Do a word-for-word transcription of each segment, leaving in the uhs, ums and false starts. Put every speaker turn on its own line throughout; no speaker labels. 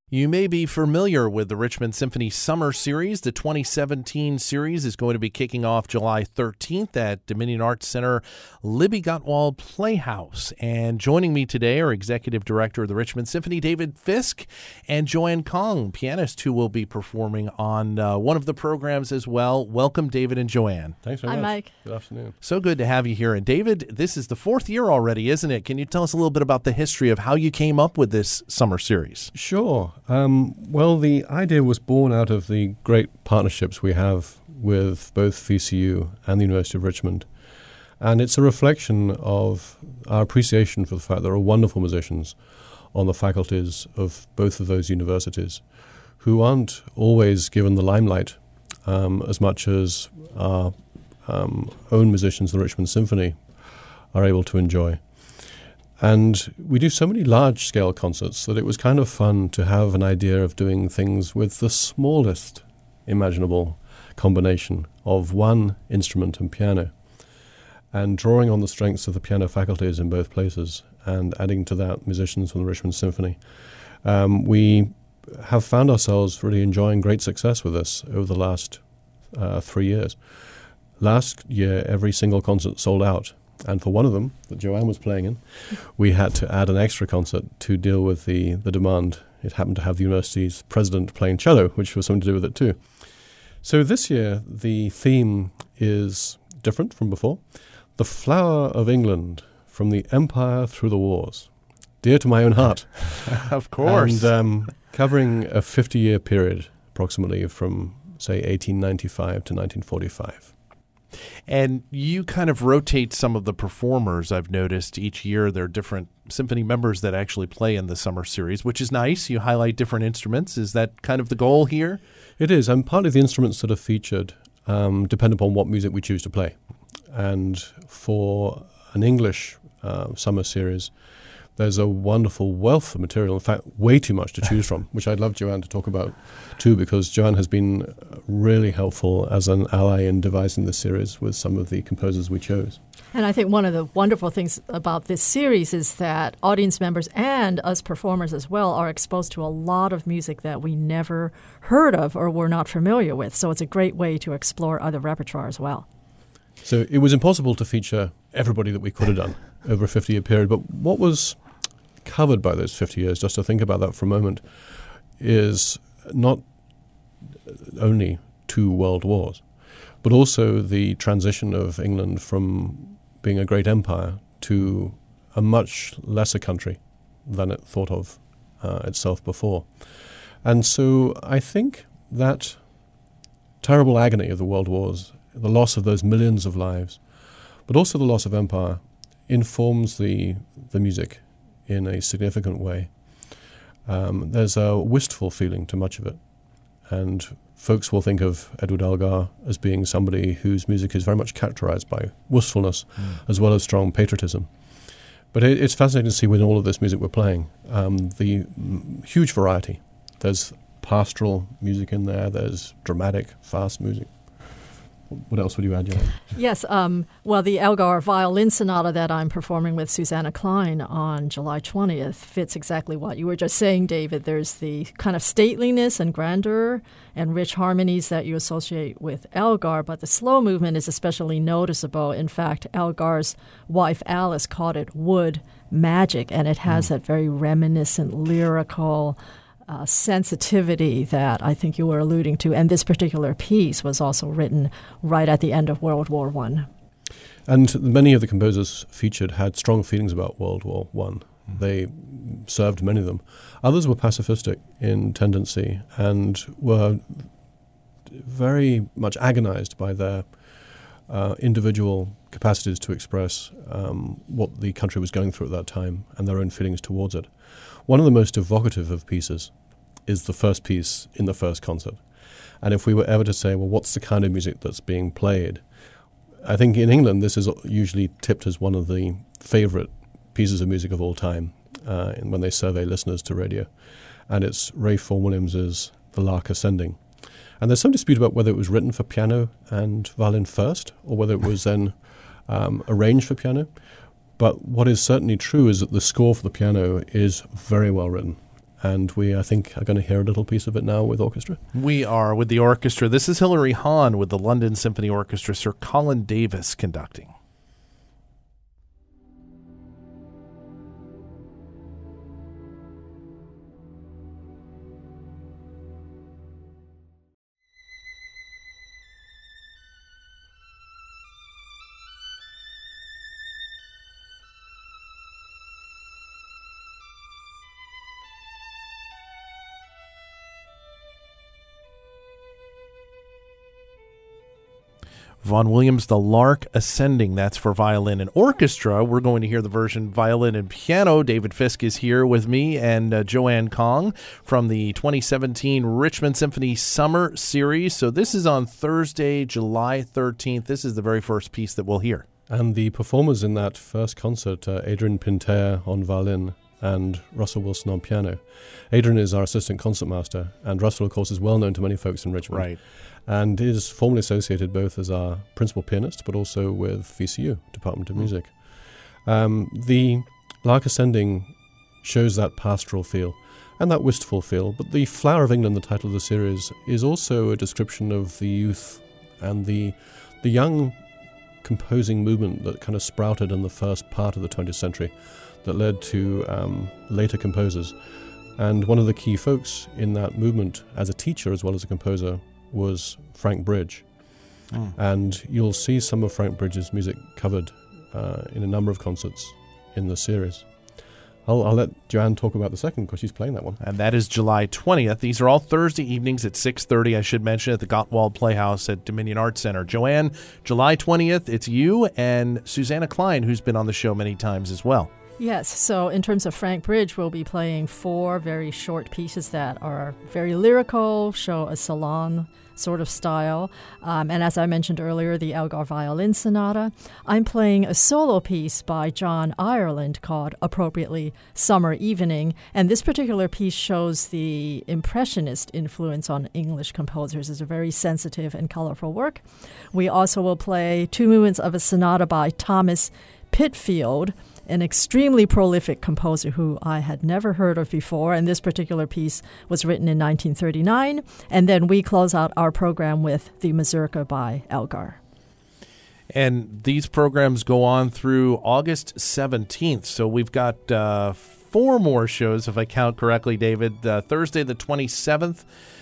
You may be familiar with the Richmond Symphony Summer Series. The twenty seventeen series is going to be kicking off July thirteenth at Dominion Arts Center, Libby Gottwald Playhouse. And joining me today are Executive Director of the Richmond Symphony, David Fisk, and Joanne Kong, pianist, who will be performing on uh, one of the programs as well. Welcome, David and Joanne.
Thanks very
Hi,
much.
Mike.
Good afternoon.
So good to have you here. And David, this is the fourth year already, isn't it? Can you tell us a little bit about the history of how you came up with this summer series?
Sure. Um, well, the idea was born out of the great partnerships we have with both V C U and the University of Richmond. And it's a reflection of our appreciation for the fact there are wonderful musicians on the faculties of both of those universities who aren't always given the limelight um, as much as our um, own musicians, the Richmond Symphony, are able to enjoy. And we do so many large-scale concerts that it was kind of fun to have an idea of doing things with the smallest imaginable combination of one instrument and piano, and drawing on the strengths of the piano faculties in both places and adding to that musicians from the Richmond Symphony. Um, we have found ourselves really enjoying great success with this over the last uh, three years. Last year, every single concert sold out. And for one of them, that Joanne was playing in, we had to add an extra concert to deal with the, the demand. It happened to have the university's president playing cello, which was something to do with it too. So this year, the theme is different from before. The Flower of England, from the Empire through the Wars. Dear to my own heart.
Of course.
And um, covering a fifty-year period, approximately from, say, eighteen ninety-five to nineteen forty-five.
And you kind of rotate some of the performers, I've noticed. Each year there are different symphony members that actually play in the summer series, which is nice. You highlight different instruments. Is that kind of the goal here?
It is, and partly the instruments that are featured um, depend upon what music we choose to play. And for an English uh, summer series, there's a wonderful wealth of material, in fact, way too much to choose from, which I'd love Joanne to talk about too, because Joanne has been really helpful as an ally in devising this series with some of the composers we chose.
And I think one of the wonderful things about this series is that audience members and us performers as well are exposed to a lot of music that we never heard of or were not familiar with. So it's a great way to explore other repertoire as well.
So it was impossible to feature everybody that we could have done over a fifty-year period, but what was covered by those fifty years, just to think about that for a moment, is not only two world wars, but also the transition of England from being a great empire to a much lesser country than it thought of uh, itself before. And so I think that terrible agony of the world wars, the loss of those millions of lives, but also the loss of empire, informs the the music in a significant way. Um, there's a wistful feeling to much of it. And folks will think of Edward Elgar as being somebody whose music is very much characterized by wistfulness mm. as well as strong patriotism. But it, it's fascinating to see with all of this music we're playing, um, the m- huge variety. There's pastoral music in there, there's dramatic, fast music. What else would you add, Joanne?
Yes, um, well, the Elgar Violin Sonata that I'm performing with Susanna Klein on July twentieth fits exactly what you were just saying, David. There's the kind of stateliness and grandeur and rich harmonies that you associate with Elgar, but the slow movement is especially noticeable. In fact, Elgar's wife, Alice, called it wood magic, and it has mm. that very reminiscent, lyrical Uh, sensitivity that I think you were alluding to. And this particular piece was also written right at the end of World War One.
And many of the composers featured had strong feelings about World War One. Mm. They served many of them. Others were pacifistic in tendency and were very much agonized by their uh, individual capacities to express um, what the country was going through at that time and their own feelings towards it. One of the most evocative of pieces is the first piece in the first concert. And if we were ever to say, well, what's the kind of music that's being played? I think in England this is usually tipped as one of the favorite pieces of music of all time uh, when they survey listeners to radio. And it's Ray Vaughan Williams's The Lark Ascending. And there's some dispute about whether it was written for piano and violin first, or whether it was then um, arranged for piano. But what is certainly true is that the score for the piano is very well written. And we, I think, are going to hear a little piece of it now with orchestra.
We are with the orchestra. This is Hilary Hahn with the London Symphony Orchestra, Sir Colin Davis conducting. Vaughan Williams, The Lark Ascending. That's for violin and orchestra. We're going to hear the version violin and piano. David Fisk is here with me and uh, Joanne Kong from the twenty seventeen Richmond Symphony Summer Series. So this is on Thursday, July thirteenth. This is the very first piece that we'll hear.
And the performers in that first concert, uh, Adrian Pinter on violin and Russell Wilson on piano. Adrian is our assistant concertmaster, and Russell, of course, is well known to many folks in Richmond.
Right.
And is formally associated both as our principal pianist, but also with V C U, Department of
Mm.
Music. Um, the Lark Ascending shows that pastoral feel and that wistful feel, but the Flower of England, the title of the series, is also a description of the youth and the the young composing movement that kind of sprouted in the first part of the twentieth century that led to um, later composers. And one of the key folks in that movement, as a teacher as well as a composer, was Frank Bridge. Mm. And you'll see some of Frank Bridge's music covered uh, in a number of concerts in the series. I'll, I'll let Joanne talk about the second because she's playing that one.
And that is July twentieth. These are all Thursday evenings at six thirty, I should mention, at the Gottwald Playhouse at Dominion Arts Center. Joanne, July twentieth, it's you and Susanna Klein, who's been on the show many times as well.
Yes, so in terms of Frank Bridge, we'll be playing four very short pieces that are very lyrical, show a salon sort of style. Um, and as I mentioned earlier, the Elgar Violin Sonata. I'm playing a solo piece by John Ireland called, appropriately, Summer Evening. And this particular piece shows the Impressionist influence on English composers. It's a very sensitive and colorful work. We also will play two movements of a sonata by Thomas Pitfield, an extremely prolific composer who I had never heard of before, and this particular piece was written in nineteen thirty-nine. And then we close out our program with the Mazurka by Elgar.
And these programs go on through August seventeenth, so we've got uh, four more shows, if I count correctly, David. Uh, Thursday the twenty-seventh,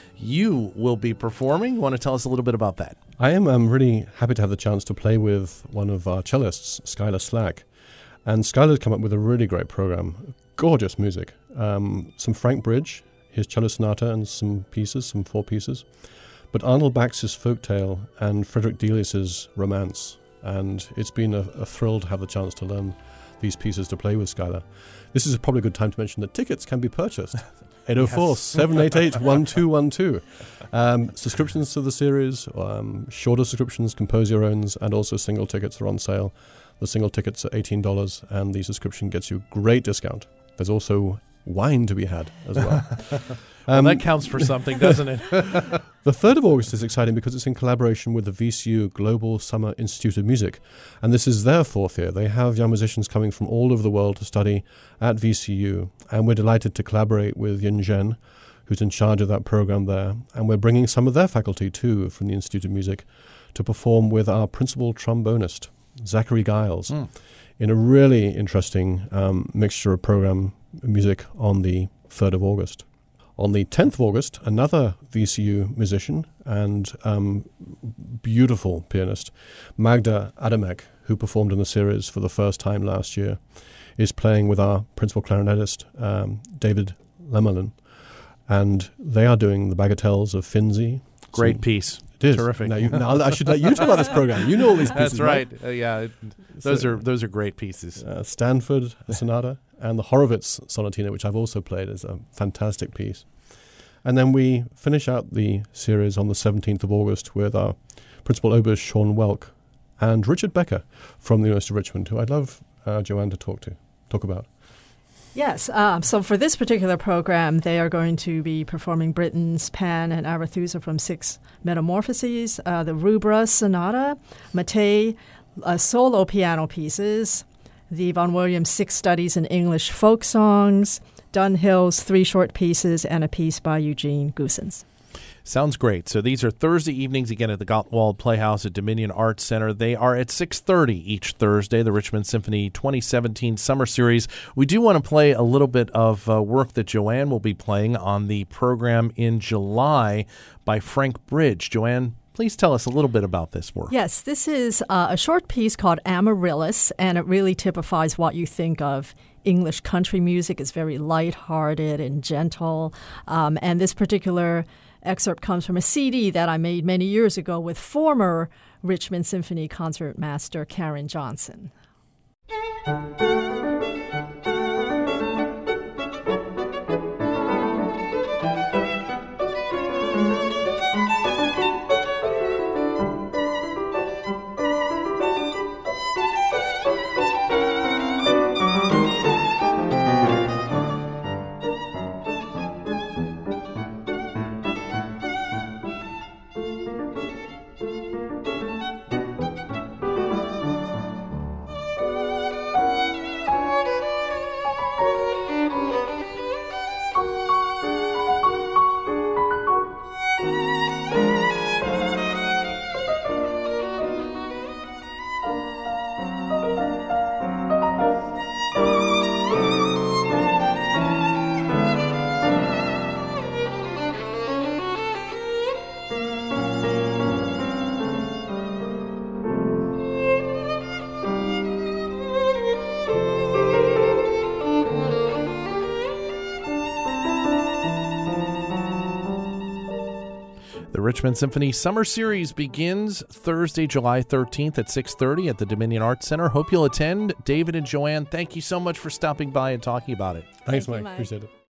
you will be performing. You want to tell us a little bit about that?
I am I'm really happy to have the chance to play with one of our cellists, Skylar Slack. And Skylar's come up with a really great program, gorgeous music. Um, some Frank Bridge, his cello sonata and some pieces, some four pieces. But Arnold Bax's Folktale and Frederick Delius's Romance. And it's been a, a thrill to have the chance to learn these pieces to play with Skylar. This is probably a good time to mention that tickets can be purchased. eight oh four, seven eight eight, one two one two. Um, subscriptions to the series, um, shorter subscriptions, compose your owns, and also single tickets are on sale. The single tickets are eighteen dollars, and the subscription gets you great discount. There's also wine to be had as well.
Well,
um,
that counts for something, doesn't it?
The third of August is exciting because it's in collaboration with the V C U Global Summer Institute of Music. And this is their fourth year. They have young musicians coming from all over the world to study at V C U. And we're delighted to collaborate with Yin Zhen, who's in charge of that program there. And we're bringing some of their faculty, too, from the Institute of Music to perform with our principal trombonist, Zachary Giles, mm. in a really interesting um, mixture of program music on the third of August. On the tenth of August, another V C U musician and um, beautiful pianist, Magda Adamek, who performed in the series for the first time last year, is playing with our principal clarinetist, um, David Lemelin. And they are doing the bagatelles of Finzi.
Great piece.
It is.
Terrific.
Now, you, now I should let you talk about this program. You know all these pieces.
That's right.
right?
Uh, yeah, those
so,
are those are great pieces.
Uh, Stanford Sonata and the Horowitz Sonatina, which I've also played, is a fantastic piece. And then we finish out the series on the seventeenth of August with our principal oboist, Sean Welk, and Richard Becker from the University of Richmond, who I'd love uh, Joanne to talk to, talk about.
Yes, um, so for this particular program, they are going to be performing Britten's Pan and Arethusa from Six Metamorphoses, uh, the Rubra Sonata, Mattei uh, solo piano pieces, the Vaughan Williams Six Studies in English Folk Songs, Dunhill's three short pieces and a piece by Eugene Goosens.
Sounds great. So these are Thursday evenings again at the Gottwald Playhouse at Dominion Arts Center. They are at six thirty each Thursday, the Richmond Symphony twenty seventeen Summer Series. We do want to play a little bit of uh, work that Joanne will be playing on the program in July by Frank Bridge. Joanne, please tell us a little bit about this work.
Yes, this is uh, a short piece called Amaryllis, and it really typifies what you think of English country music. It's very lighthearted and gentle, um, and this particular excerpt comes from a C D that I made many years ago with former Richmond Symphony concertmaster Karen Johnson.
The Richmond Symphony Summer Series begins Thursday, July thirteenth at six thirty at the Dominion Arts Center. Hope you'll attend. David and Joanne, thank you so much for stopping by and talking about it.
Thanks,
Thank you,
Mike.
Mike.
Appreciate it.